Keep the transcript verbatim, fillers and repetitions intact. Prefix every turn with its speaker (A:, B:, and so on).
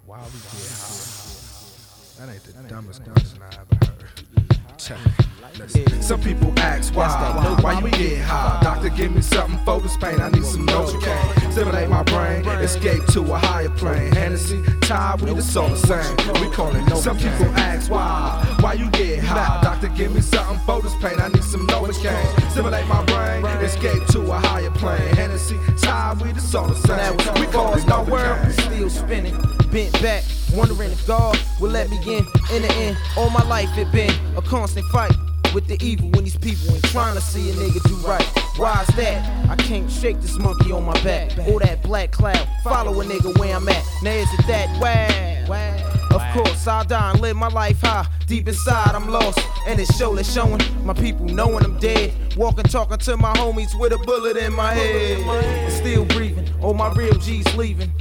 A: Why we get high? That ain't the dumbest question I ever heard. Check it. Listen. Some people ask why, why you get high? Doctor, give me something for this pain. I need some Novocaine. Stimulate my brain, escape to a higher plane. Hennessy, Tide, we the all the same. We call it Novocaine. Some people ask why, why you get high? Doctor, give me something for this pain. I need some Novocaine. Stimulate my brain, escape to a higher plane. Hennessy, Tide, we the all the same. We call it
B: My world
A: Novocaine.
B: is still spinning, bent back, wondering if God will let me in. In the end, all my life it been a constant fight with the evil when these people ain't trying to see a nigga do right. Why is that? I can't shake this monkey on my back. All that black cloud, follow a nigga where I'm at. Now is it that wow? Of course, I'll die and live my life high. Deep inside, I'm lost, and it's surely showing. My people knowing I'm dead. Walking, talking to my homies with a bullet in my head. I'm still breathing. All my real G's leaving.